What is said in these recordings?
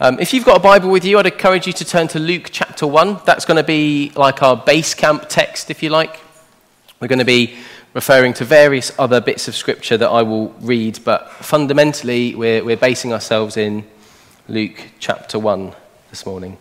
If you've got a Bible with you, I'd encourage you to turn to Luke chapter 1. That's going to be like our base camp text, if you like. We're going to be referring to various other bits of scripture that I will read, but fundamentally we're basing ourselves in Luke chapter 1 this morning.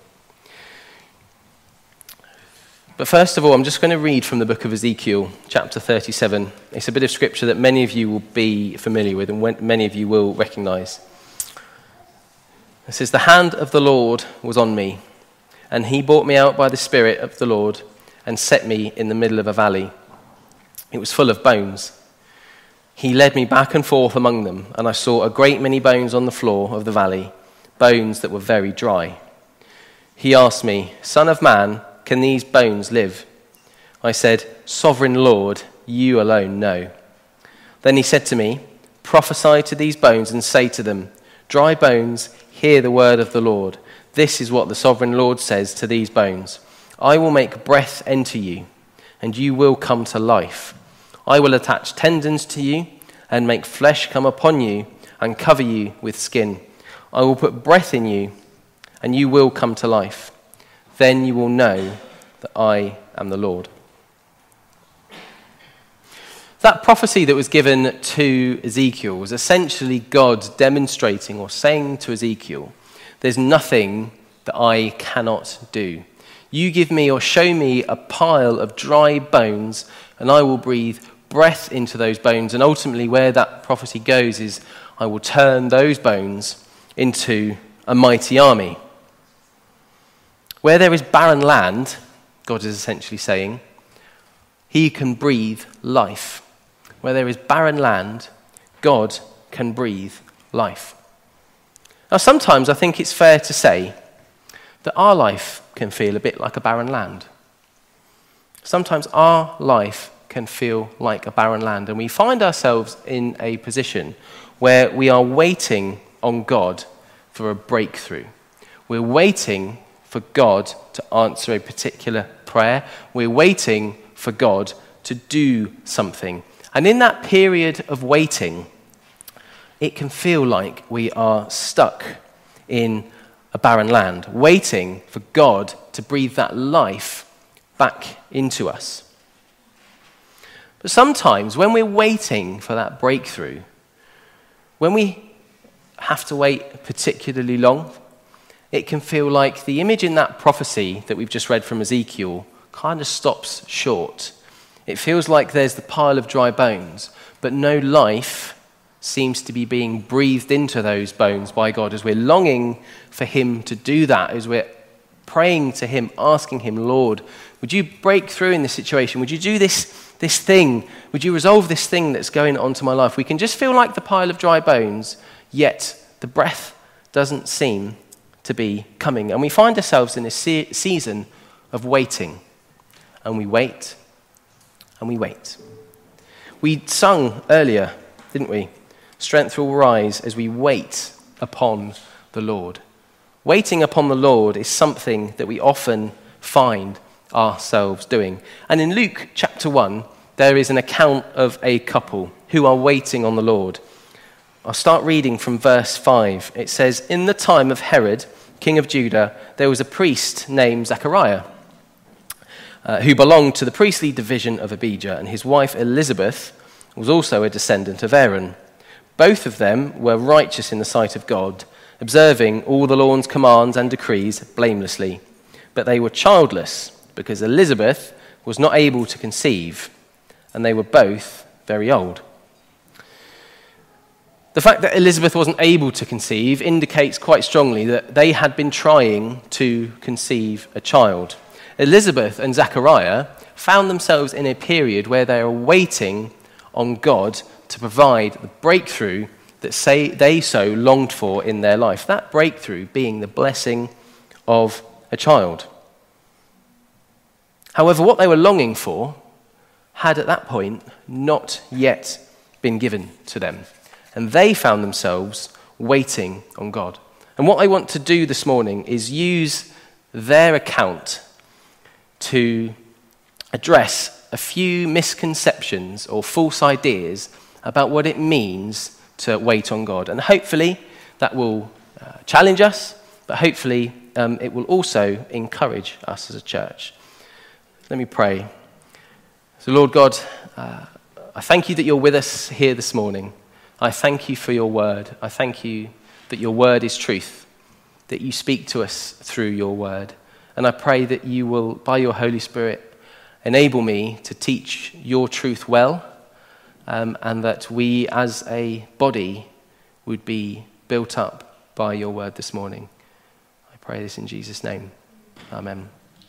But first of all, I'm just going to read from the book of Ezekiel, chapter 37. It's a bit of scripture that many of you will be familiar with and many of you will recognize. It says, "The hand of the Lord was on me, and he brought me out by the Spirit of the Lord and set me in the middle of a valley. It was full of bones. He led me back and forth among them, and I saw a great many bones on the floor of the valley, bones that were very dry. He asked me, 'Son of man, can these bones live?' I said, 'Sovereign Lord, you alone know.' Then he said to me, 'Prophesy to these bones and say to them, dry bones, hear the word of the Lord. This is what the sovereign Lord says to these bones. I will make breath enter you, and you will come to life. I will attach tendons to you and make flesh come upon you and cover you with skin. I will put breath in you, and you will come to life. Then you will know that I am the Lord.'" That prophecy that was given to Ezekiel was essentially God demonstrating or saying to Ezekiel, "There's nothing that I cannot do. You give me or show me a pile of dry bones, and I will breathe breath into those bones." And ultimately where that prophecy goes is, I will turn those bones into a mighty army. Where there is barren land, God is essentially saying, he can breathe life. Where there is barren land, God can breathe life. Now, sometimes I think it's fair to say that our life can feel a bit like a barren land. Sometimes our life can feel like a barren land, and we find ourselves in a position where we are waiting on God for a breakthrough. We're waiting for God to answer a particular prayer. We're waiting for God to do something. And in that period of waiting, it can feel like we are stuck in a barren land, waiting for God to breathe that life back into us. But sometimes when we're waiting for that breakthrough, when we have to wait particularly long, it can feel like the image in that prophecy that we've just read from Ezekiel kind of stops short. It feels like there's the pile of dry bones, but no life seems to be being breathed into those bones by God as we're longing for him to do that, as we're praying to him, asking him, "Lord, would you break through in this situation? Would you do this thing? Would you resolve this thing that's going on to my life?" We can just feel like the pile of dry bones, yet the breath doesn't seem to be coming. And we find ourselves in a season of waiting. And we wait. And we wait. We sung earlier, didn't we? Strength will rise as we wait upon the Lord. Waiting upon the Lord is something that we often find ourselves doing. And in Luke chapter 1, there is an account of a couple who are waiting on the Lord. I'll start reading from verse 5. It says, "In the time of Herod, king of Judah, there was a priest named Zechariah, who belonged to the priestly division of Abijah, and his wife Elizabeth was also a descendant of Aaron. Both of them were righteous in the sight of God, observing all the Lord's commands and decrees blamelessly. But they were childless, because Elizabeth was not able to conceive, and they were both very old." The fact that Elizabeth wasn't able to conceive indicates quite strongly that they had been trying to conceive a child. Elizabeth and Zechariah found themselves in a period where they are waiting on God to provide the breakthrough that they so longed for in their life. That breakthrough being the blessing of a child. However, what they were longing for had at that point not yet been given to them. And they found themselves waiting on God. And what I want to do this morning is use their account to address a few misconceptions or false ideas about what it means to wait on God. And hopefully that will challenge us, but hopefully it will also encourage us as a church. Let me pray. So Lord God, I thank you that you're with us here this morning. I thank you for your word. I thank you that your word is truth, that you speak to us through your word. And I pray that you will, by your Holy Spirit, enable me to teach your truth well, and that we as a body would be built up by your word this morning. I pray this in Jesus' name. Amen.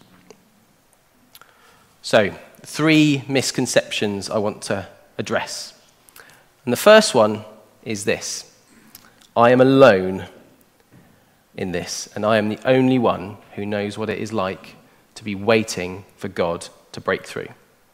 So, 3 misconceptions I want to address. And the first one is this: I am alone in this, and I am the only one who knows what it is like to be waiting for God to break through.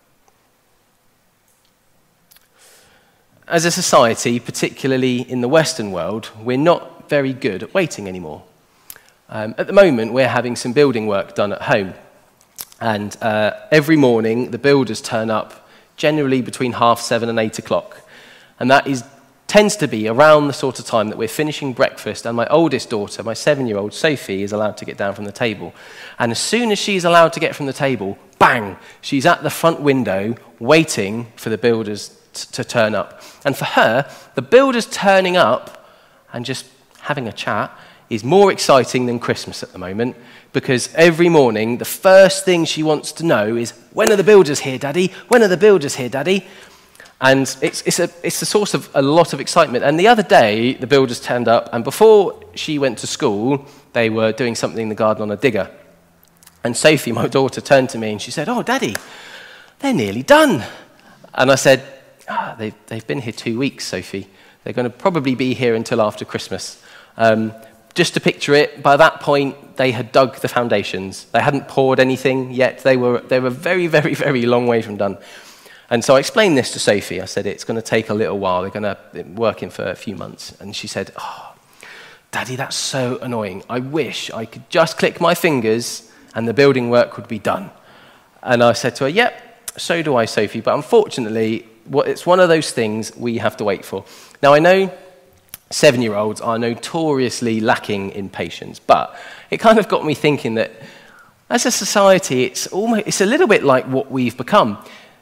As a society, particularly in the Western world, we're not very good at waiting anymore. At the moment, we're having some building work done at home. And every morning, the builders turn up generally between 7:30 and 8 o'clock. And that tends to be around the sort of time that we're finishing breakfast and my oldest daughter, my 7-year-old Sophie, is allowed to get down from the table. And as soon as she's allowed to get from the table, bang, she's at the front window waiting for the builders to turn up. And for her, the builders turning up and just having a chat is more exciting than Christmas at the moment, because every morning the first thing she wants to know is, when are the builders here, Daddy? When are the builders here, Daddy? And it's a source of a lot of excitement. And the other day, the builders turned up, and before she went to school, they were doing something in the garden on a digger. And Sophie, my daughter, turned to me and she said, "Oh, Daddy, they're nearly done." And I said, they've been here 2 weeks, Sophie. They're going to probably be here until after Christmas. Just to picture it, by that point, they had dug the foundations. They hadn't poured anything yet. They were very, very, very long way from done. And so I explained this to Sophie. I said, it's going to take a little while. They're going to be working for a few months. And she said, "Oh, Daddy, that's so annoying. I wish I could just click my fingers and the building work would be done." And I said to her, "Yep, so do I, Sophie. But unfortunately, it's one of those things we have to wait for." Now, I know 7-year-olds are notoriously lacking in patience, but it kind of got me thinking that as a society, it's a little bit like what we've become.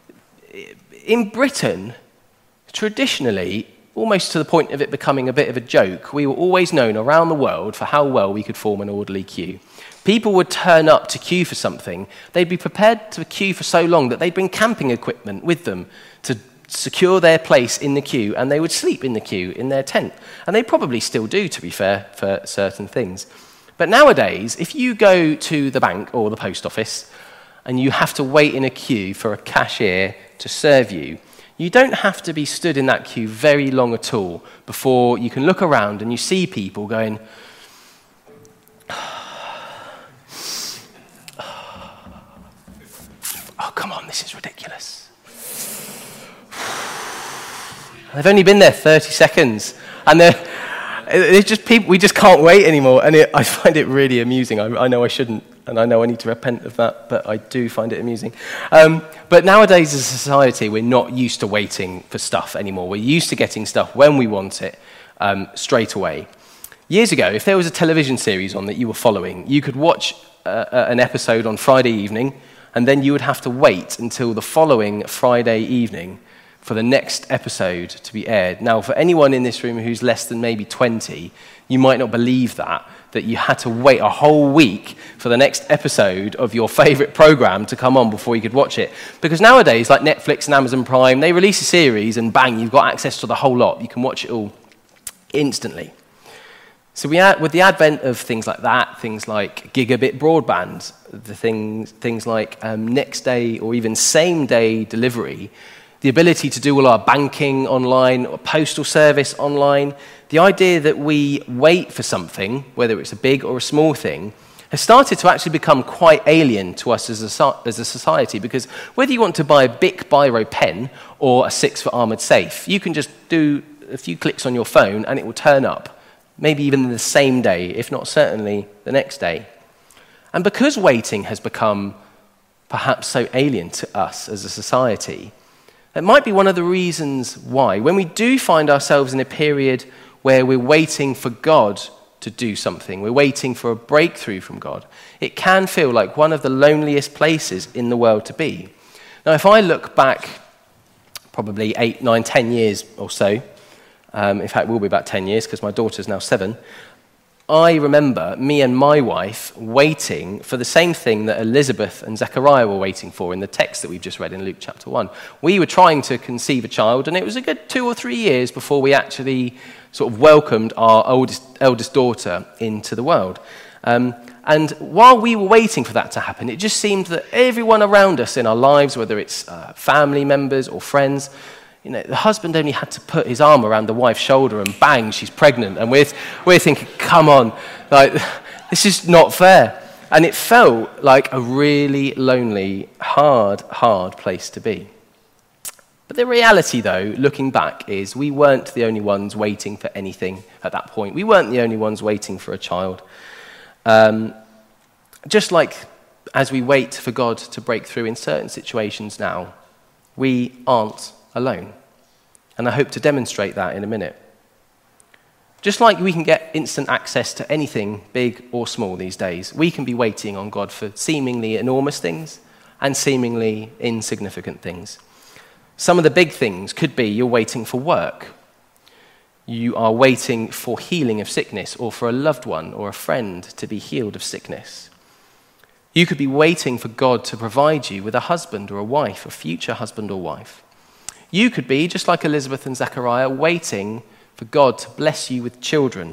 In Britain, traditionally, almost to the point of it becoming a bit of a joke, we were always known around the world for how well we could form an orderly queue. People would turn up to queue for something. They'd be prepared to queue for so long that they'd bring camping equipment with them to secure their place in the queue, and they would sleep in the queue in their tent. And they probably still do, to be fair, for certain things. But nowadays, if you go to the bank or the post office and you have to wait in a queue for a cashier to serve you, you don't have to be stood in that queue very long at all before you can look around and you see people going, "Oh, come on, this is ridiculous." They've only been there 30 seconds, and it's just people. We just can't wait anymore, and I find it really amusing. I know I shouldn't, and I know I need to repent of that, but I do find it amusing. But nowadays, as a society, we're not used to waiting for stuff anymore. We're used to getting stuff when we want it, straight away. Years ago, if there was a television series on that you were following, you could watch an episode on Friday evening, and then you would have to wait until the following Friday evening for the next episode to be aired. Now, for anyone in this room who's less than maybe 20, you might not believe that you had to wait a whole week for the next episode of your favourite programme to come on before you could watch it. Because nowadays, like Netflix and Amazon Prime, they release a series and bang, you've got access to the whole lot. You can watch it all instantly. So with the advent of things like that, things like gigabit broadband, things like next day or even same day delivery, the ability to do all our banking online, or postal service online, the idea that we wait for something, whether it's a big or a small thing, has started to actually become quite alien to us as a society, because whether you want to buy a Bic Biro pen or a 6-foot armoured safe, you can just do a few clicks on your phone and it will turn up, maybe even the same day, if not certainly the next day. And because waiting has become perhaps so alien to us as a society, it might be one of the reasons why, when we do find ourselves in a period where we're waiting for God to do something. We're waiting for a breakthrough from God. It can feel like one of the loneliest places in the world to be. Now, if I look back probably 8, 9, 10 years or so, in fact, it will be about 10 years because my daughter's now 7, I remember me and my wife waiting for the same thing that Elizabeth and Zechariah were waiting for in the text that we've just read in Luke chapter 1. We were trying to conceive a child, and it was a good 2 or 3 years before we actually sort of welcomed our eldest daughter into the world. And while we were waiting for that to happen, it just seemed that everyone around us in our lives, whether it's family members or friends, the husband only had to put his arm around the wife's shoulder and bang, she's pregnant. And we're thinking, come on, this is not fair. And it felt like a really lonely, hard place to be. But the reality, though, looking back, is we weren't the only ones waiting for anything at that point. We weren't the only ones waiting for a child. Just like as we wait for God to break through in certain situations now, we aren't alone. And I hope to demonstrate that in a minute. Just like we can get instant access to anything, big or small these days, we can be waiting on God for seemingly enormous things and seemingly insignificant things. Some of the big things could be you're waiting for work. You are waiting for healing of sickness, or for a loved one or a friend to be healed of sickness. You could be waiting for God to provide you with a husband or a wife, a future husband or wife. You could be, just like Elizabeth and Zechariah, waiting for God to bless you with children.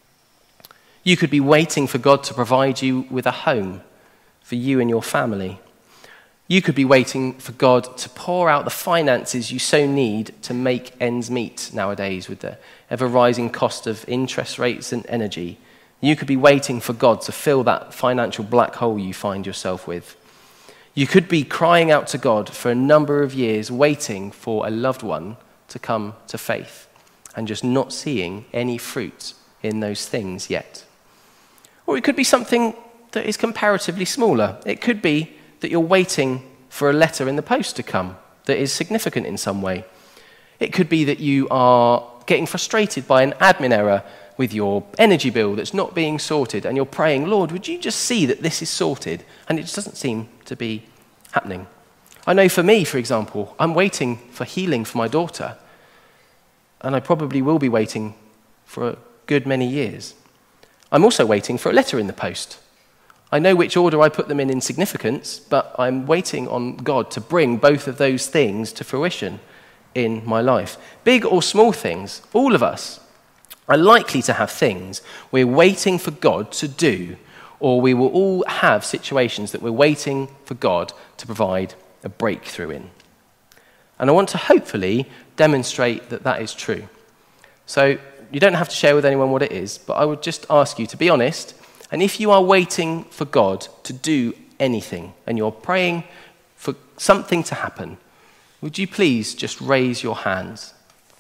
You could be waiting for God to provide you with a home for you and your family. You could be waiting for God to pour out the finances you so need to make ends meet nowadays with the ever-rising cost of interest rates and energy. You could be waiting for God to fill that financial black hole you find yourself with. You could be crying out to God for a number of years, waiting for a loved one to come to faith and just not seeing any fruit in those things yet. Or it could be something that is comparatively smaller. It could be that you're waiting for a letter in the post to come that is significant in some way. It could be that you are getting frustrated by an admin error with your energy bill that's not being sorted, and you're praying, Lord, would you just see that this is sorted? And it just doesn't seem to be happening. I know for me, for example, I'm waiting for healing for my daughter, and I probably will be waiting for a good many years. I'm also waiting for a letter in the post. I know which order I put them in significance, but I'm waiting on God to bring both of those things to fruition in my life. Big or small things, all of us are likely to have things we're waiting for God to do, or we will all have situations that we're waiting for God to provide a breakthrough in. And I want to hopefully demonstrate that that is true. So you don't have to share with anyone what it is, but I would just ask you to be honest. And if you are waiting for God to do anything and you're praying for something to happen, would you please just raise your hands?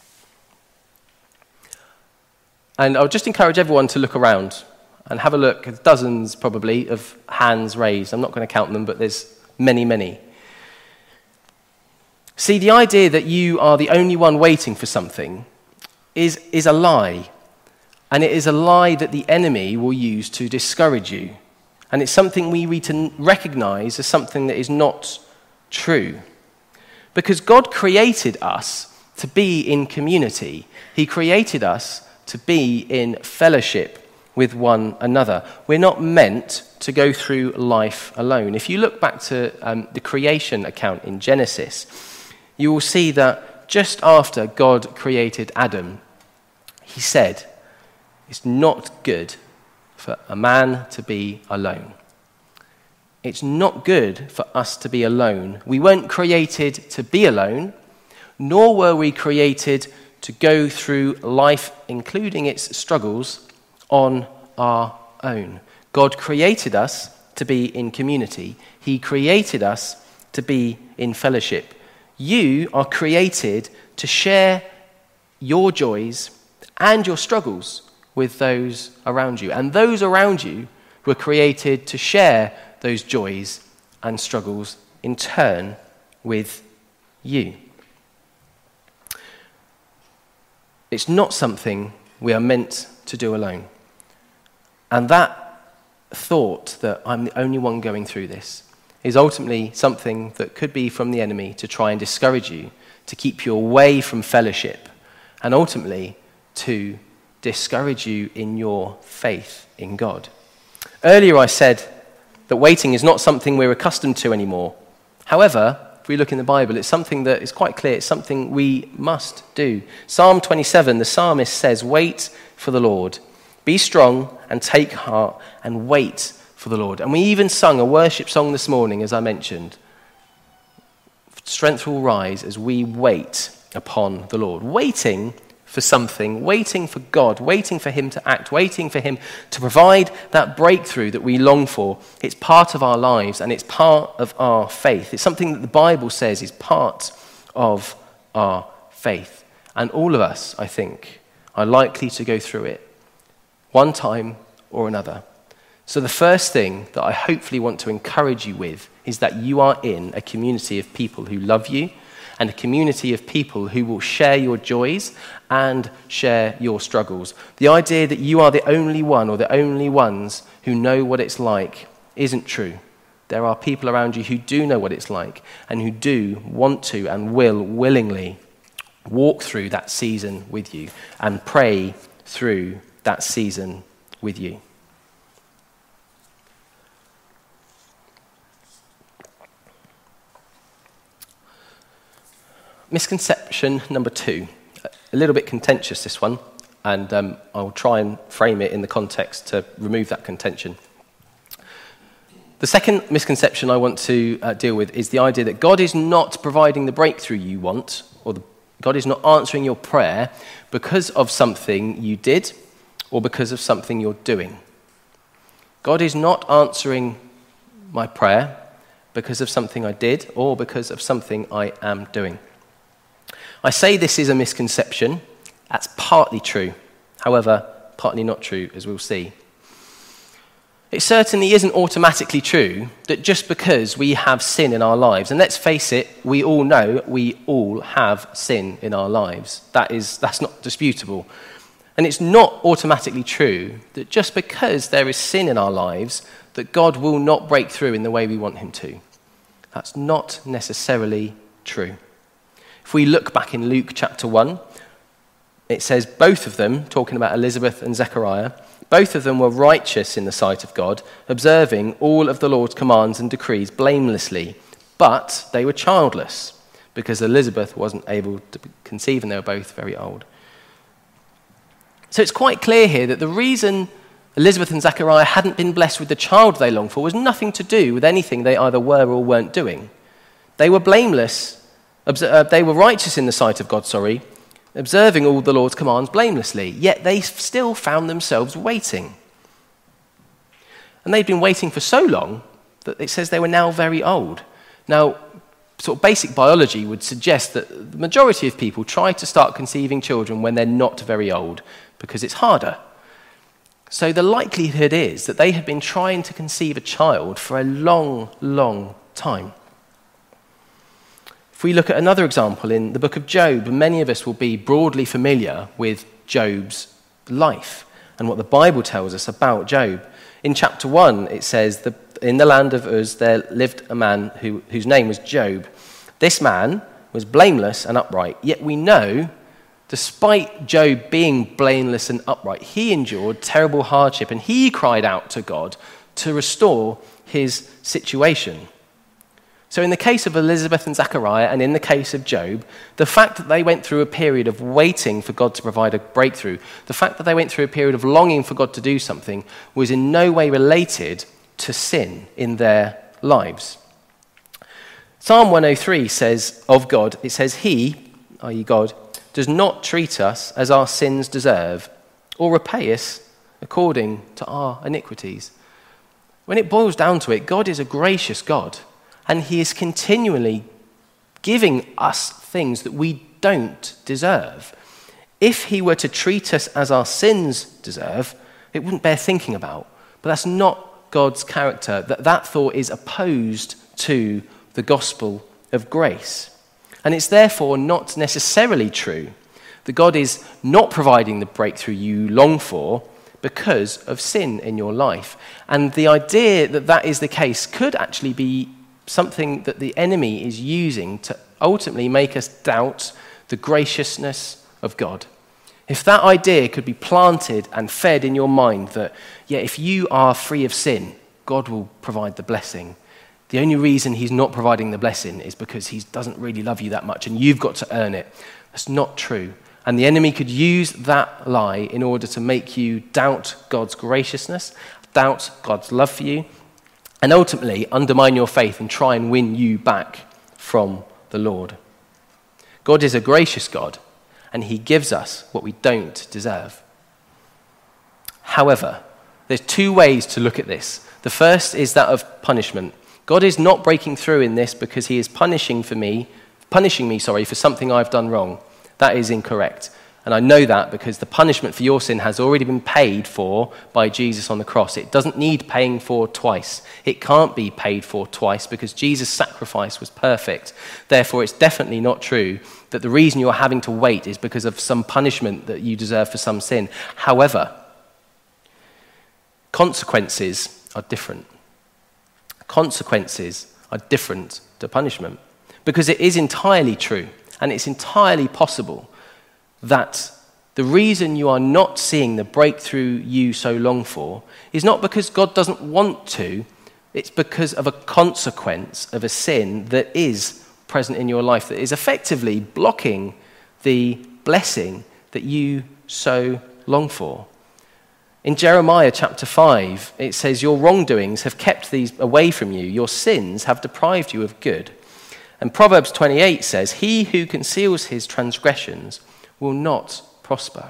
And I would just encourage everyone to look around and have a look. There's dozens probably of hands raised. I'm not going to count them, but there's many, many. See, the idea that you are the only one waiting for something is a lie. And it is a lie that the enemy will use to discourage you. And it's something we need to recognize as something that is not true. Because God created us to be in community. He created us to be in fellowship with one another. We're not meant to go through life alone. If you look back to the creation account in Genesis, you will see that just after God created Adam, he said, it's not good for a man to be alone. It's not good for us to be alone. We weren't created to be alone, nor were we created to go through life, including its struggles, on our own. God created us to be in community. He created us to be in fellowship. You are created to share your joys and your struggles with those around you. And those around you were created to share those joys and struggles in turn with you. It's not something we are meant to do alone. And that thought that I'm the only one going through this is ultimately something that could be from the enemy to try and discourage you, to keep you away from fellowship, and ultimately to discourage you in your faith in God. Earlier I said that waiting is not something we're accustomed to anymore. However, if we look in the Bible, it's something that is quite clear. It's something we must do. Psalm 27, the psalmist says, "Wait for the Lord. Be strong and take heart and wait for the Lord." And we even sung a worship song this morning, as I mentioned. Strength will rise as we wait upon the Lord. Waiting for something, waiting for God, waiting for him to act, waiting for him to provide that breakthrough that we long for. It's part of our lives and it's part of our faith. It's something that the Bible says is part of our faith. And all of us, I think, are likely to go through it one time or another. So the first thing that I hopefully want to encourage you with is that you are in a community of people who love you and a community of people who will share your joys and share your struggles. The idea that you are the only one or the only ones who know what it's like isn't true. There are people around you who do know what it's like and who do want to and will willingly walk through that season with you and pray through that season with you. Misconception number 2, a little bit contentious, this one, and I'll try and frame it in the context to remove that contention. The second misconception I want to deal with is the idea that God is not providing the breakthrough you want, or God is not answering your prayer because of something you did or because of something you're doing. God is not answering my prayer because of something I did or because of something I am doing. I say this is a misconception. That's partly true. However, partly not true, as we'll see. It certainly isn't automatically true that just because we have sin in our lives, and let's face it, we all know we all have sin in our lives. That's not disputable. And it's not automatically true that just because there is sin in our lives, that God will not break through in the way we want him to. That's not necessarily true. If we look back in Luke chapter 1, it says both of them, talking about Elizabeth and Zechariah, both of them were righteous in the sight of God, observing all of the Lord's commands and decrees blamelessly, but they were childless because Elizabeth wasn't able to conceive and they were both very old. So it's quite clear here that the reason Elizabeth and Zechariah hadn't been blessed with the child they longed for was nothing to do with anything they either were or weren't doing. They were blameless. They were righteous in the sight of God, observing all the Lord's commands blamelessly, yet they still found themselves waiting. And they'd been waiting for so long that it says they were now very old. Now, sort of basic biology would suggest that the majority of people try to start conceiving children when they're not very old, because it's harder. So the likelihood is that they had been trying to conceive a child for a long, long time. If we look at another example in the book of Job, many of us will be broadly familiar with Job's life and what the Bible tells us about Job. In chapter 1, it says that in the land of Uz there lived a man whose name was Job. This man was blameless and upright, yet we know, despite Job being blameless and upright, he endured terrible hardship and he cried out to God to restore his situation. So in the case of Elizabeth and Zechariah and in the case of Job, the fact that they went through a period of waiting for God to provide a breakthrough, the fact that they went through a period of longing for God to do something was in no way related to sin in their lives. Psalm 103 says of God, it says, He, i.e. God, does not treat us as our sins deserve or repay us according to our iniquities. When it boils down to it, God is a gracious God. And he is continually giving us things that we don't deserve. If he were to treat us as our sins deserve, it wouldn't bear thinking about. But that's not God's character. That thought is opposed to the gospel of grace. And it's therefore not necessarily true that God is not providing the breakthrough you long for because of sin in your life. And the idea that that is the case could actually be something that the enemy is using to ultimately make us doubt the graciousness of God. If that idea could be planted and fed in your mind that, yeah, if you are free of sin, God will provide the blessing. The only reason he's not providing the blessing is because he doesn't really love you that much and you've got to earn it. That's not true. And the enemy could use that lie in order to make you doubt God's graciousness, doubt God's love for you, and ultimately undermine your faith and try and win you back from the Lord. God is a gracious God, and he gives us what we don't deserve. However, there's two ways to look at this. The first is that of punishment. God is not breaking through in this because he is punishing me for something I've done wrong. That is incorrect. And I know that because the punishment for your sin has already been paid for by Jesus on the cross. It doesn't need paying for twice. It can't be paid for twice because Jesus' sacrifice was perfect. Therefore, it's definitely not true that the reason you're having to wait is because of some punishment that you deserve for some sin. However, consequences are different. Consequences are different to punishment because it is entirely true. And it's entirely possible that the reason you are not seeing the breakthrough you so long for is not because God doesn't want to, it's because of a consequence of a sin that is present in your life, that is effectively blocking the blessing that you so long for. In Jeremiah chapter 5, it says, "Your wrongdoings have kept these away from you, your sins have deprived you of good." And Proverbs 28 says, "He who conceals his transgressions will not prosper."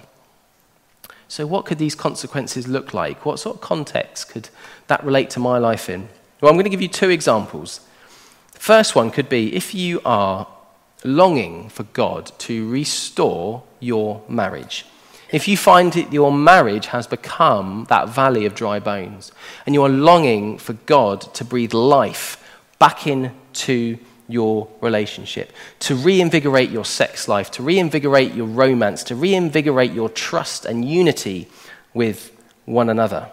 So what could these consequences look like? What sort of context could that relate to my life in? Well, I'm going to give you two examples. The first one could be if you are longing for God to restore your marriage. If you find that your marriage has become that valley of dry bones, and you are longing for God to breathe life back into your relationship, to reinvigorate your sex life, to reinvigorate your romance, to reinvigorate your trust and unity with one another.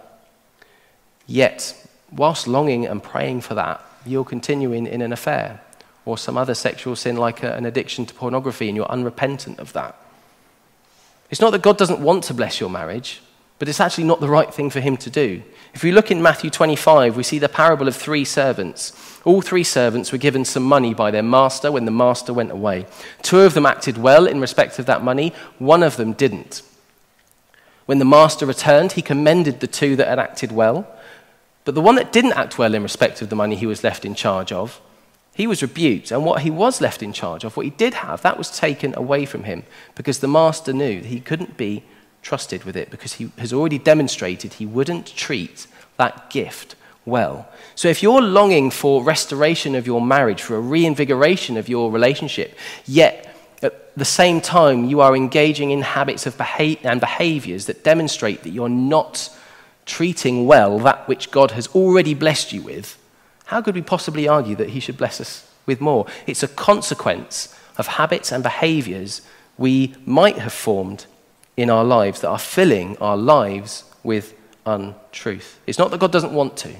Yet, whilst longing and praying for that, you're continuing in an affair or some other sexual sin like an addiction to pornography, and you're unrepentant of that. It's not that God doesn't want to bless your marriage, but it's actually not the right thing for him to do. If we look in Matthew 25, we see the parable of 3 servants. All 3 servants were given some money by their master when the master went away. 2 of them acted well in respect of that money. 1 of them didn't. When the master returned, he commended the 2 that had acted well. But the one that didn't act well in respect of the money he was left in charge of, he was rebuked. And what he was left in charge of, what he did have, that was taken away from him because the master knew that he couldn't be trusted with it because he has already demonstrated he wouldn't treat that gift well. So if you're longing for restoration of your marriage, for a reinvigoration of your relationship, yet at the same time you are engaging in habits of and behaviors that demonstrate that you're not treating well that which God has already blessed you with, how could we possibly argue that he should bless us with more? It's a consequence of habits and behaviors we might have formed in our lives that are filling our lives with untruth. It's not that God doesn't want to.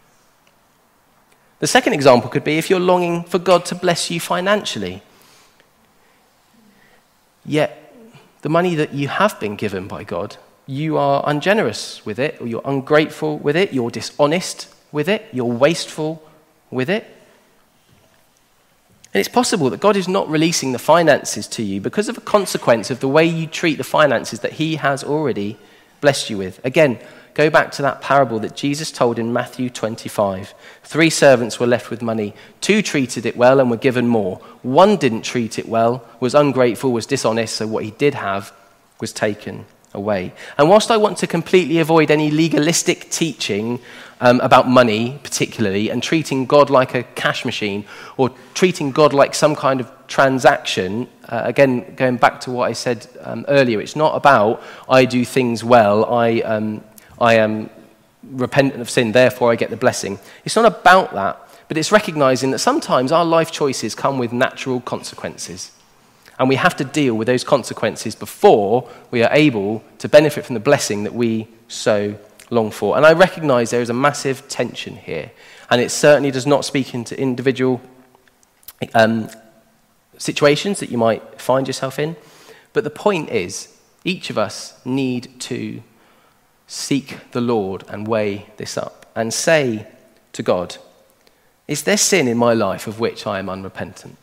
The second example could be if you're longing for God to bless you financially, yet the money that you have been given by God, you are ungenerous with it, or you're ungrateful with it, you're dishonest with it, you're wasteful with it. And it's possible that God is not releasing the finances to you because of a consequence of the way you treat the finances that he has already blessed you with. Again, go back to that parable that Jesus told in Matthew 25. 3 servants were left with money. 2 treated it well and were given more. 1 didn't treat it well, was ungrateful, was dishonest, so what he did have was taken away. And whilst I want to completely avoid any legalistic teaching about money particularly, and treating God like a cash machine or treating God like some kind of transaction, again, going back to what I said earlier, it's not about I do things well, I am repentant of sin, therefore I get the blessing. It's not about that, but it's recognizing that sometimes our life choices come with natural consequences. And we have to deal with those consequences before we are able to benefit from the blessing that we so long for. And I recognize there is a massive tension here. And it certainly does not speak into individual situations that you might find yourself in. But the point is, each of us need to seek the Lord and weigh this up and say to God, is there sin in my life of which I am unrepentant?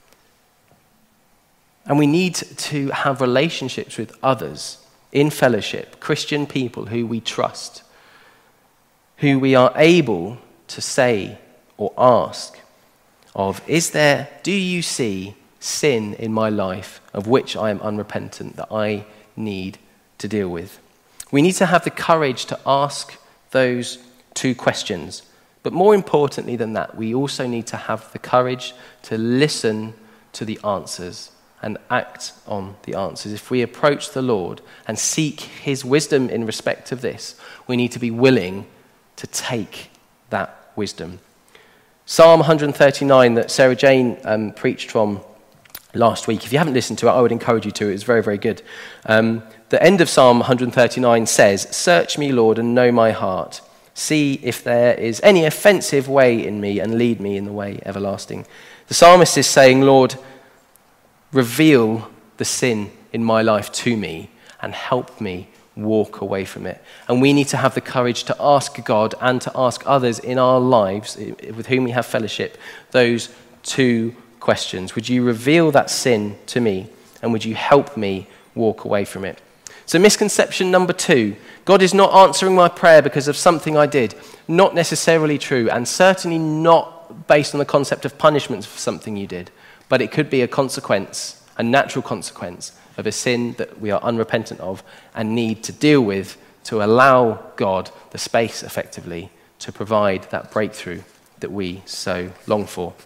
And we need to have relationships with others in fellowship, Christian people who we trust, who we are able to say or ask of, do you see sin in my life of which I am unrepentant that I need to deal with? We need to have the courage to ask those two questions. But more importantly than that, we also need to have the courage to listen to the answers and act on the answers. If we approach the Lord and seek his wisdom in respect of this, we need to be willing to take that wisdom. Psalm 139 that Sarah Jane preached from last week, if you haven't listened to it, I would encourage you to. It's very, very good. The end of Psalm 139 says, "Search me, Lord, and know my heart. See if there is any offensive way in me and lead me in the way everlasting." The psalmist is saying, Lord, reveal the sin in my life to me and help me walk away from it. And we need to have the courage to ask God and to ask others in our lives with whom we have fellowship those two questions. Would you reveal that sin to me, and would you help me walk away from it? So misconception number 2, God is not answering my prayer because of something I did. Not necessarily true, and certainly not based on the concept of punishment for something you did. But it could be a consequence, a natural consequence of a sin that we are unrepentant of and need to deal with to allow God the space, effectively, to provide that breakthrough that we so long for.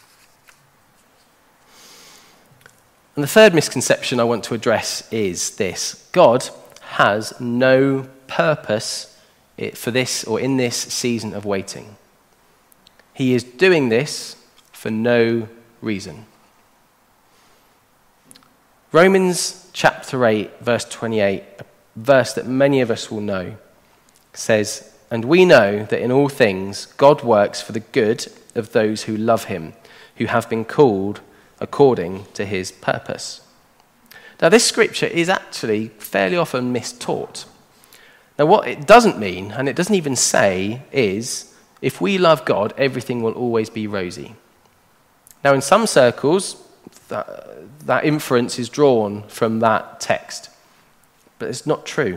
And the third misconception I want to address is this: God has no purpose for this or in this season of waiting. He is doing this for no reason. Romans chapter 8, verse 28, a verse that many of us will know, says, "And we know that in all things God works for the good of those who love him, who have been called according to his purpose." Now, this scripture is actually fairly often mistaught. Now, what it doesn't mean, and it doesn't even say, is if we love God, everything will always be rosy. Now, in some circles, that inference is drawn from that text, but it's not true.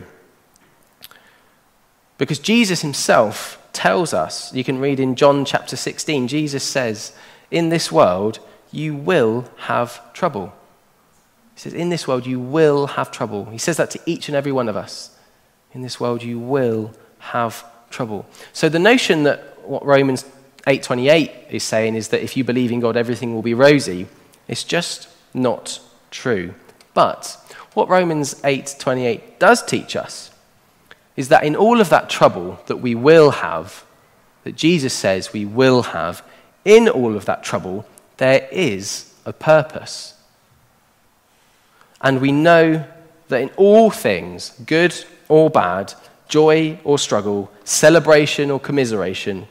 Because Jesus himself tells us, you can read in John chapter 16, Jesus says, in this world, you will have trouble. He says, in this world, you will have trouble. He says that to each and every one of us. In this world, you will have trouble. So the notion that what Romans 8:28 is saying is that if you believe in God, everything will be rosy, it's just not true. But what Romans 8:28 does teach us is that in all of that trouble that we will have, that Jesus says we will have, in all of that trouble, there is a purpose. And we know that in all things, good or bad, joy or struggle, celebration or commiseration,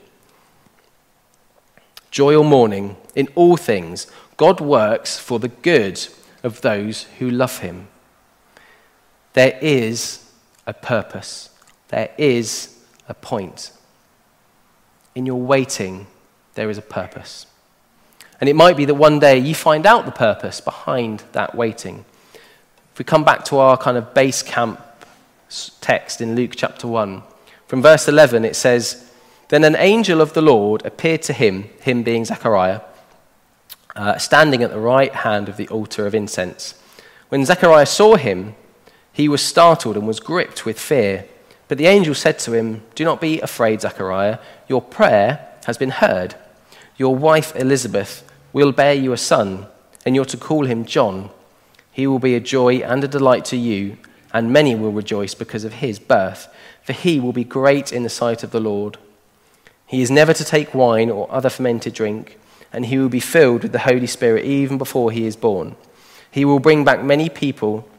joy or mourning, in all things, God works for the good of those who love him. There is a purpose. There is a point. In your waiting, there is a purpose. And it might be that one day you find out the purpose behind that waiting. If we come back to our kind of base camp text in Luke chapter 1, from verse 11 it says, "Then an angel of the Lord appeared to him being Zechariah, standing at the right hand of the altar of incense. When Zechariah saw him, he was startled and was gripped with fear. But the angel said to him, 'Do not be afraid, Zechariah. Your prayer has been heard. Your wife Elizabeth will bear you a son, and you're to call him John. He will be a joy and a delight to you, and many will rejoice because of his birth, for he will be great in the sight of the Lord. He is never to take wine or other fermented drink, and he will be filled with the Holy Spirit even before he is born. He will bring back many of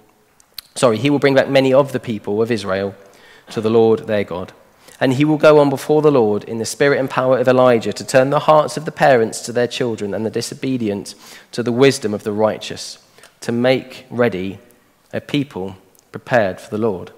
the people of Israel to the Lord their God. And he will go on before the Lord in the spirit and power of Elijah to turn the hearts of the parents to their children and the disobedient to the wisdom of the righteous, to make ready a people prepared for the Lord.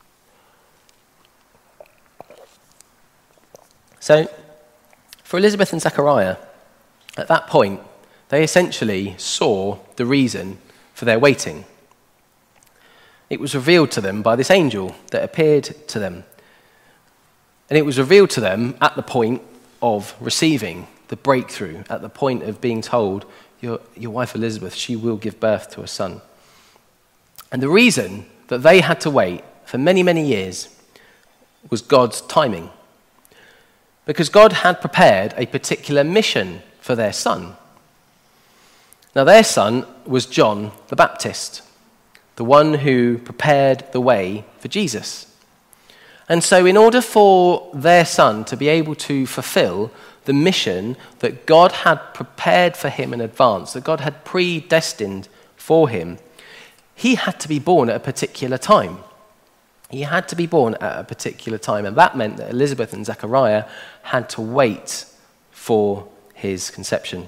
So, for Elizabeth and Zechariah, at that point, they essentially saw the reason for their waiting. It was revealed to them by this angel that appeared to them. And it was revealed to them at the point of receiving the breakthrough, at the point of being told, your wife Elizabeth, she will give birth to a son. And the reason that they had to wait for many, many years was God's timing. Because God had prepared a particular mission for their son. Now, their son was John the Baptist, the one who prepared the way for Jesus. And so in order for their son to be able to fulfill the mission that God had prepared for him in advance, that God had predestined for him, he had to be born at a particular time. He had to be born at a particular time, and that meant that Elizabeth and Zechariah had to wait for his conception.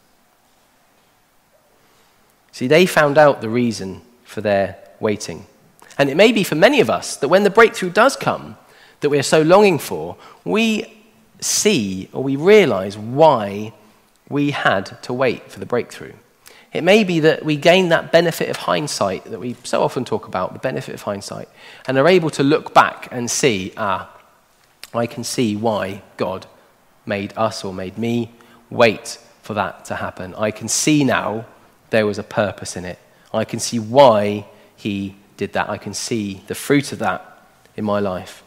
See, they found out the reason for their waiting. And it may be for many of us that when the breakthrough does come, that we are so longing for, we see or we realize why we had to wait for the breakthrough. It may be that we gain that benefit of hindsight that we so often talk about, the benefit of hindsight, and are able to look back and see, I can see why God made us or made me wait for that to happen. I can see now there was a purpose in it. I can see why he did that. I can see the fruit of that in my life.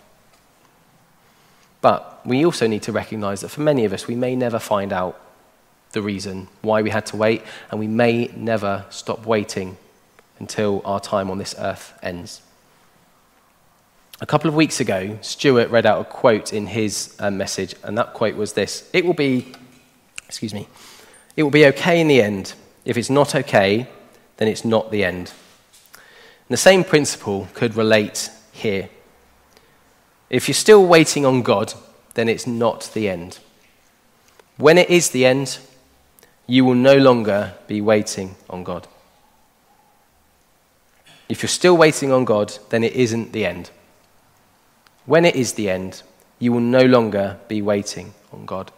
But we also need to recognize that for many of us, we may never find out the reason why we had to wait, and we may never stop waiting until our time on this earth ends. A couple of weeks ago, Stuart read out a quote in his message, and that quote was this: It will be okay in the end. If it's not okay, then it's not the end. And the same principle could relate here. If you're still waiting on God, then it's not the end. When it is the end, you will no longer be waiting on God. If you're still waiting on God, then it isn't the end. When it is the end, you will no longer be waiting on God.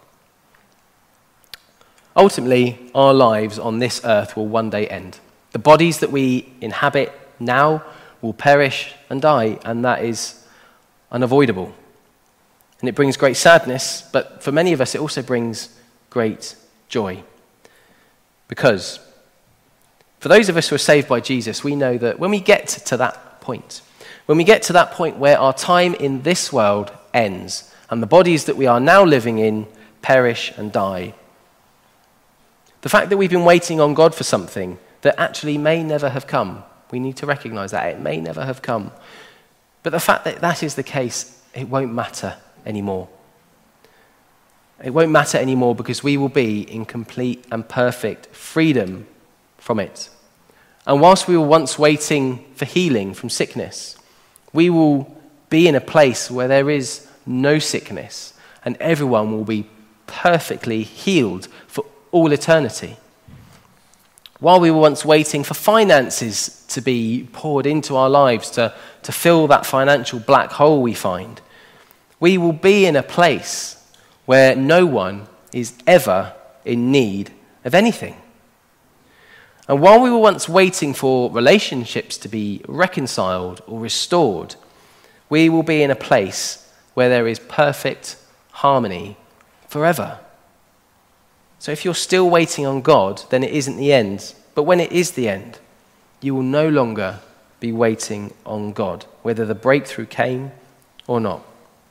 Ultimately, our lives on this earth will one day end. The bodies that we inhabit now will perish and die, and that is unavoidable. And it brings great sadness, but for many of us it also brings great joy. Because for those of us who are saved by Jesus, we know that when we get to that point, where our time in this world ends and the bodies that we are now living in perish and die, the fact that we've been waiting on God for something that actually may never have come, we need to recognize that. It may never have come. But the fact that that is the case, it won't matter anymore. It won't matter anymore because we will be in complete and perfect freedom from it. And whilst we were once waiting for healing from sickness, we will be in a place where there is no sickness and everyone will be perfectly healed for all eternity. While we were once waiting for finances to be poured into our lives to fill that financial black hole we find, we will be in a place where no one is ever in need of anything. And while we were once waiting for relationships to be reconciled or restored, we will be in a place where there is perfect harmony forever. So if you're still waiting on God, then it isn't the end. But when it is the end, you will no longer be waiting on God, whether the breakthrough came or not.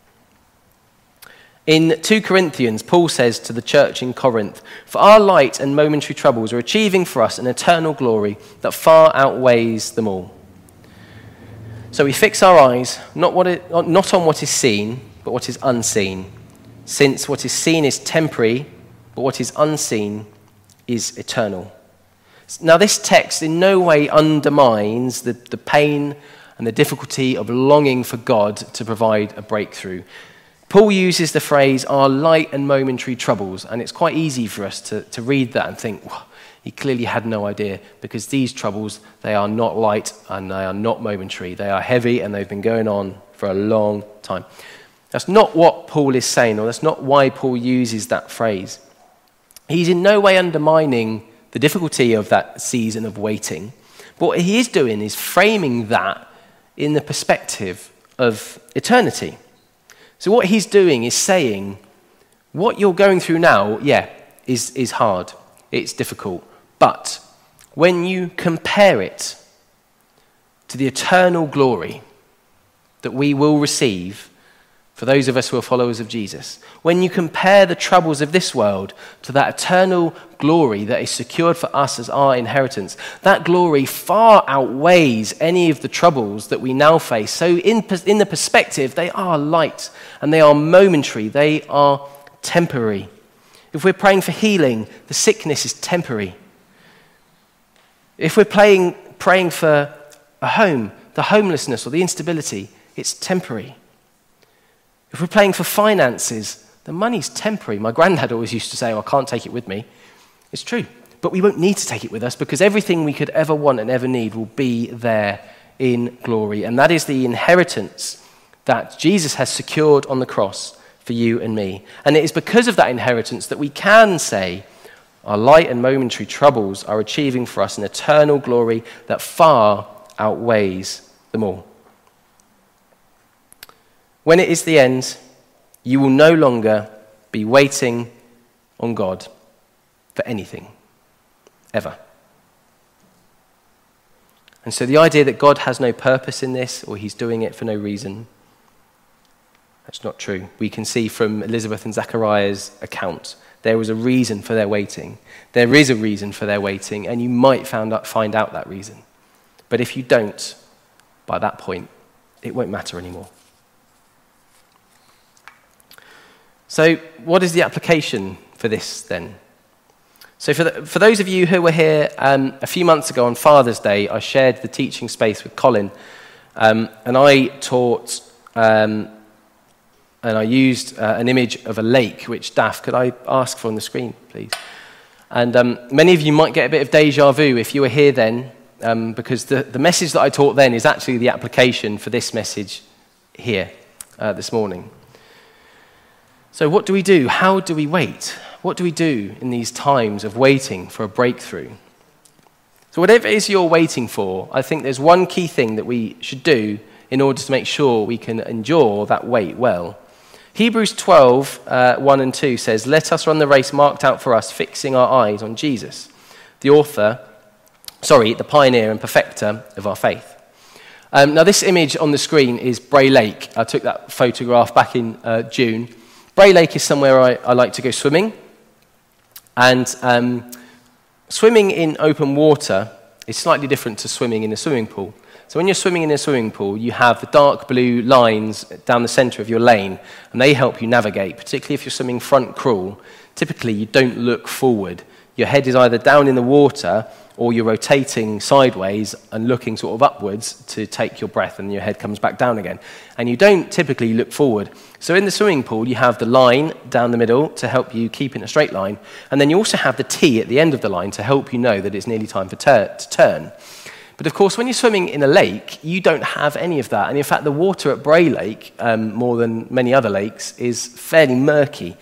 In 2 Corinthians, Paul says to the church in Corinth, "For our light and momentary troubles are achieving for us an eternal glory that far outweighs them all." So we fix our eyes not on what is seen, but what is unseen, since what is seen is temporary, but what is unseen is eternal. Now, this text in no way undermines the pain and the difficulty of longing for God to provide a breakthrough. Paul uses the phrase, our light and momentary troubles, and it's quite easy for us to read that and think, well, he clearly had no idea, because these troubles, they are not light and they are not momentary. They are heavy and they've been going on for a long time. That's not what Paul is saying, or that's not why Paul uses that phrase. He's in no way undermining the difficulty of that season of waiting. But what he is doing is framing that in the perspective of eternity. So what he's doing is saying, what you're going through now, is hard. It's difficult. But when you compare it to the eternal glory that we will receive for those of us who are followers of Jesus, when you compare the troubles of this world to that eternal glory that is secured for us as our inheritance, that glory far outweighs any of the troubles that we now face. So in the perspective, they are light and they are momentary, they are temporary. If we're praying for healing, the sickness is temporary. If we're praying for a home, the homelessness or the instability, it's temporary. If we're praying for finances, the money's temporary. My granddad always used to say, I can't take it with me. It's true. But we won't need to take it with us, because everything we could ever want and ever need will be there in glory. And that is the inheritance that Jesus has secured on the cross for you and me. And it is because of that inheritance that we can say our light and momentary troubles are achieving for us an eternal glory that far outweighs them all. When it is the end, you will no longer be waiting on God for anything, ever. And so the idea that God has no purpose in this, or he's doing it for no reason, that's not true. We can see from Elizabeth and Zachariah's account, there was a reason for their waiting. There is a reason for their waiting, and you might find out that reason. But if you don't, by that point, it won't matter anymore. So what is the application for this then? So for those of you who were here a few months ago on Father's Day, I shared the teaching space with Colin, and I taught, and I used an image of a lake, which Daph, could I ask for on the screen, please? And many of you might get a bit of deja vu if you were here then, because the message that I taught then is actually the application for this message here this morning. So what do we do? How do we wait? What do we do in these times of waiting for a breakthrough? So whatever it is you're waiting for, I think there's one key thing that we should do in order to make sure we can endure that wait well. Hebrews 12, 1 and 2 says, "Let us run the race marked out for us, fixing our eyes on Jesus, the pioneer and perfecter of our faith." Now this image on the screen is Bray Lake. I took that photograph back in June. Bray Lake is somewhere I like to go swimming. And swimming in open water is slightly different to swimming in a swimming pool. So when you're swimming in a swimming pool, you have the dark blue lines down the center of your lane, and they help you navigate, particularly if you're swimming front crawl. Typically, you don't look forward. Your head is either down in the water, or you're rotating sideways and looking sort of upwards to take your breath, and your head comes back down again. And you don't typically look forward. So in the swimming pool, you have the line down the middle to help you keep in a straight line, and then you also have the T at the end of the line to help you know that it's nearly time to turn. But of course, when you're swimming in a lake, you don't have any of that. And in fact, the water at Bray Lake, more than many other lakes, is fairly murky.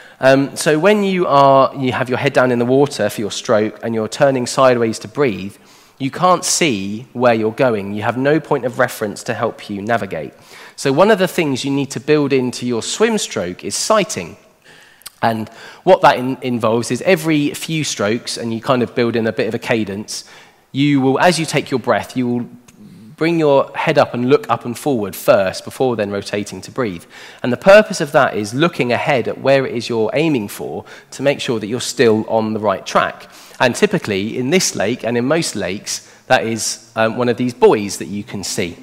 So when you have your head down in the water for your stroke and you're turning sideways to breathe, you can't see where you're going. You have no point of reference to help you navigate. So one of the things you need to build into your swim stroke is sighting. And what that involves is every few strokes, and you kind of build in a bit of a cadence, you will, as you take your breath, you will bring your head up and look up and forward first before then rotating to breathe. And the purpose of that is looking ahead at where it is you're aiming for to make sure that you're still on the right track. And typically in this lake and in most lakes, that is one of these buoys that you can see.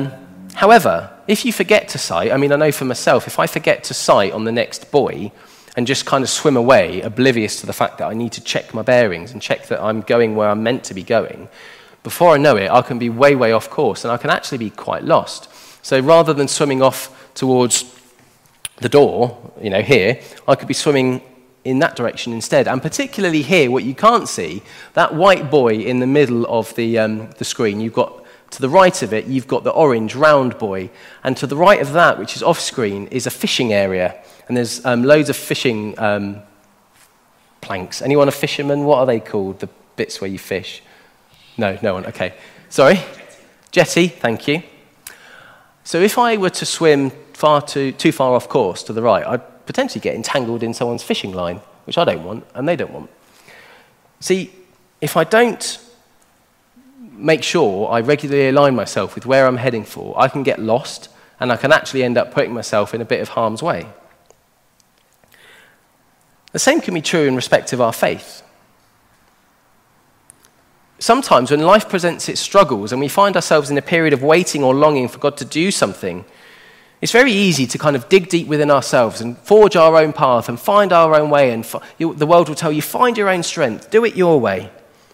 However, if you forget to sight, I know for myself, if I forget to sight on the next buoy, and just kind of swim away, oblivious to the fact that I need to check my bearings and check that I'm going where I'm meant to be going, before I know it, I can be way, way off course, and I can actually be quite lost. So rather than swimming off towards the door, here, I could be swimming in that direction instead. And particularly here, what you can't see, that white buoy in the middle of the screen, you've got, to the right of it, you've got the orange round buoy. And to the right of that, which is off screen, is a fishing area. And there's loads of fishing planks. Anyone a fisherman? What are they called? The bits where you fish? No one. Okay. Sorry? Jetty, thank you. So if I were to swim too far off course to the right, I'd potentially get entangled in someone's fishing line, which I don't want, and they don't want. See, if I don't make sure I regularly align myself with where I'm heading for, I can get lost, and I can actually end up putting myself in a bit of harm's way. The same can be true in respect of our faith. Sometimes when life presents its struggles and we find ourselves in a period of waiting or longing for God to do something, it's very easy to kind of dig deep within ourselves and forge our own path and find our own way. And the world will tell you, find your own strength, do it your way.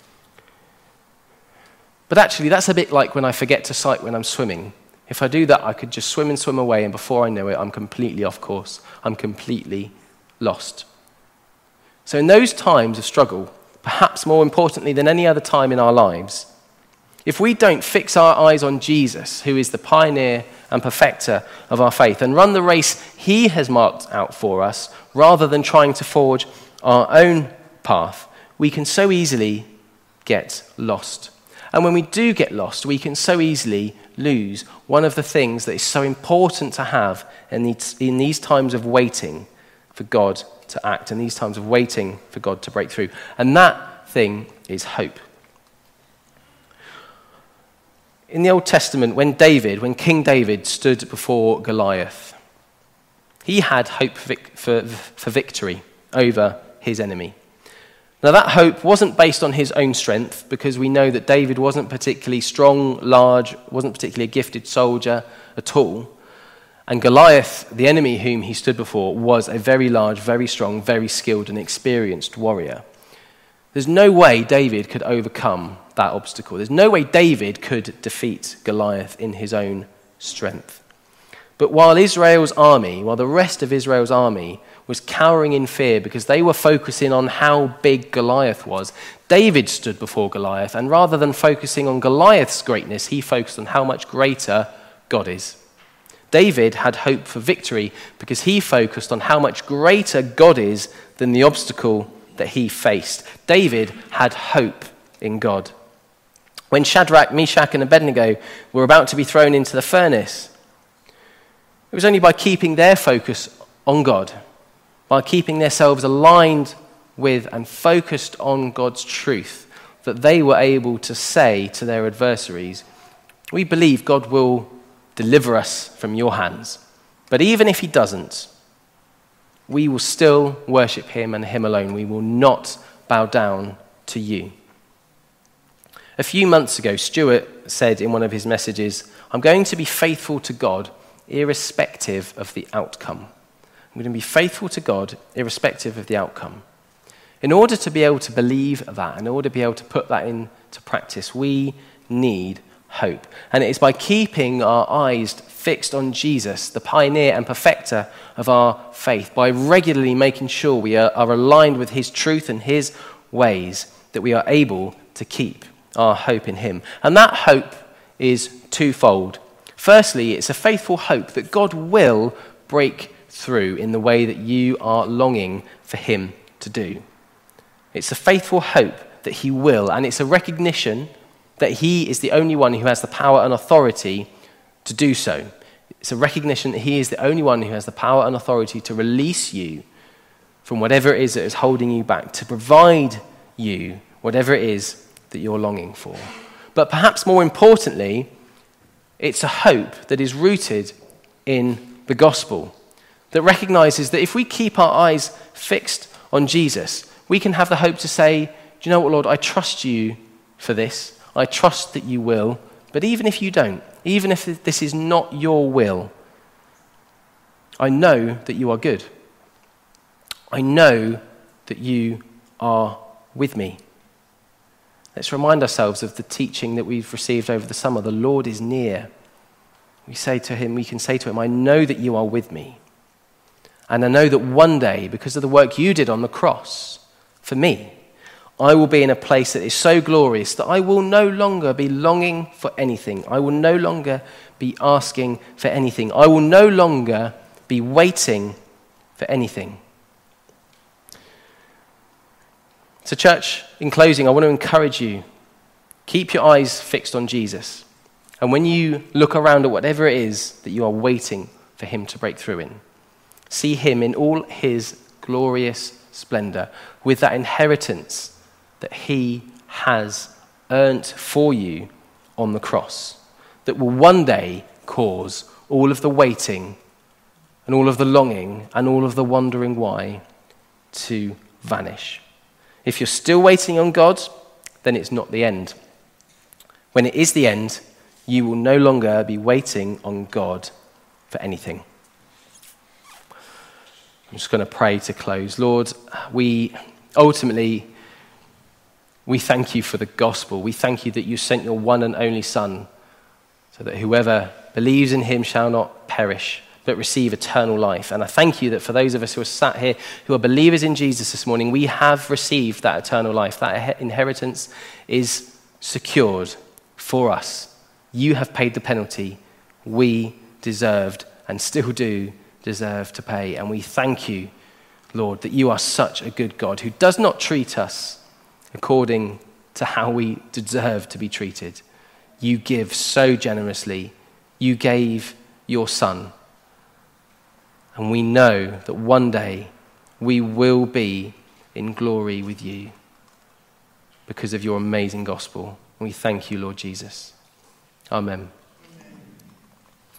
But actually, that's a bit like when I forget to sight when I'm swimming. If I do that, I could just swim and swim away, and before I know it, I'm completely off course. I'm completely lost. So in those times of struggle, perhaps more importantly than any other time in our lives, if we don't fix our eyes on Jesus, who is the pioneer and perfecter of our faith, and run the race he has marked out for us, rather than trying to forge our own path, we can so easily get lost. And when we do get lost, we can so easily lose one of the things that is so important to have in these times of waiting for God to act, in these times of waiting for God to break through. And that thing is hope. In the Old Testament, when King David stood before Goliath, he had hope for victory over his enemy. Now that hope wasn't based on his own strength, because we know that David wasn't particularly strong, large, wasn't particularly a gifted soldier at all. And Goliath, the enemy whom he stood before, was a very large, very strong, very skilled and experienced warrior. There's no way David could overcome that obstacle. There's no way David could defeat Goliath in his own strength. But while the rest of Israel's army was cowering in fear because they were focusing on how big Goliath was, David stood before Goliath, and rather than focusing on Goliath's greatness, he focused on how much greater God is. David had hope for victory because he focused on how much greater God is than the obstacle that he faced. David had hope in God. When Shadrach, Meshach, and Abednego were about to be thrown into the furnace, it was only by keeping their focus on God, by keeping themselves aligned with and focused on God's truth, that they were able to say to their adversaries, "We believe God will deliver us from your hands. But even if he doesn't, we will still worship him and him alone. We will not bow down to you." A few months ago, Stuart said in one of his messages, "I'm going to be faithful to God irrespective of the outcome. I'm going to be faithful to God irrespective of the outcome." In order to be able to believe that, in order to be able to put that into practice, we need hope. And it is by keeping our eyes fixed on Jesus, the pioneer and perfecter of our faith, by regularly making sure we are aligned with his truth and his ways, that we are able to keep our hope in him. And that hope is twofold. Firstly, it's a faithful hope that God will break through in the way that you are longing for him to do. It's a faithful hope that he will, and it's a recognition that he is the only one who has the power and authority to do so. It's a recognition that he is the only one who has the power and authority to release you from whatever it is that is holding you back, to provide you whatever it is that you're longing for. But perhaps more importantly, it's a hope that is rooted in the gospel, that recognizes that if we keep our eyes fixed on Jesus, we can have the hope to say, "Do you know what, Lord, I trust you for this. I trust that you will. But even if you don't, even if this is not your will, I know that you are good. I know that you are with me. Let's remind ourselves of the teaching that we've received over the summer. The Lord is near. We can say to him, I know that you are with me. And I know that one day, because of the work you did on the cross for me, I will be in a place that is so glorious that I will no longer be longing for anything. I will no longer be asking for anything. I will no longer be waiting for anything. So church, in closing, I want to encourage you, keep your eyes fixed on Jesus. And when you look around at whatever it is that you are waiting for him to break through in, see him in all his glorious splendor, with that inheritance that he has earned for you on the cross, that will one day cause all of the waiting and all of the longing and all of the wondering why to vanish. If you're still waiting on God, then it's not the end. When it is the end, you will no longer be waiting on God for anything. I'm just going to pray to close. Lord, we thank you for the gospel. We thank you that you sent your one and only Son so that whoever believes in him shall not perish, but receive eternal life. And I thank you that for those of us who are sat here who are believers in Jesus this morning, we have received that eternal life. That inheritance is secured for us. You have paid the penalty we deserved and still do deserve to pay. And we thank you, Lord, that you are such a good God who does not treat us according to how we deserve to be treated. You give so generously. You gave your Son. And we know that one day we will be in glory with you because of your amazing gospel. We thank you, Lord Jesus. Amen.